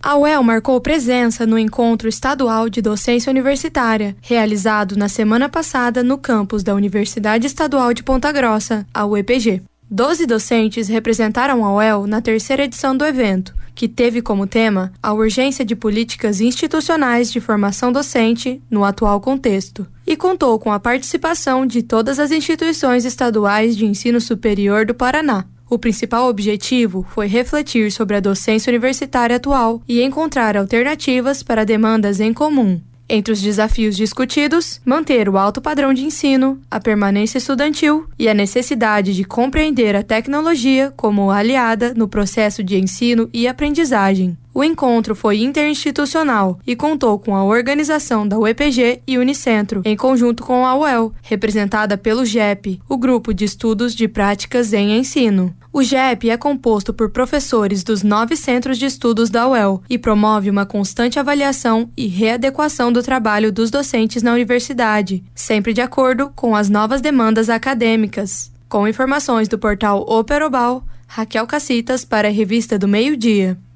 A UEL marcou presença no Encontro Estadual de Docência Universitária, realizado na semana passada no campus da Universidade Estadual de Ponta Grossa, a UEPG. 12 docentes representaram a UEL na terceira edição do evento, que teve como tema a urgência de políticas institucionais de formação docente no atual contexto, e contou com a participação de todas as instituições estaduais de ensino superior do Paraná. O principal objetivo foi refletir sobre a docência universitária atual e encontrar alternativas para demandas em comum. Entre os desafios discutidos, manter o alto padrão de ensino, a permanência estudantil e a necessidade de compreender a tecnologia como aliada no processo de ensino e aprendizagem. O encontro foi interinstitucional e contou com a organização da UEPG e Unicentro, em conjunto com a UEL, representada pelo GEP, o Grupo de Estudos de Práticas em Ensino. O GEP é composto por professores dos 9 centros de estudos da UEL e promove uma constante avaliação e readequação do trabalho dos docentes na universidade, sempre de acordo com as novas demandas acadêmicas. Com informações do portal Operobal, Raquel Cacitas para a Revista do Meio-Dia.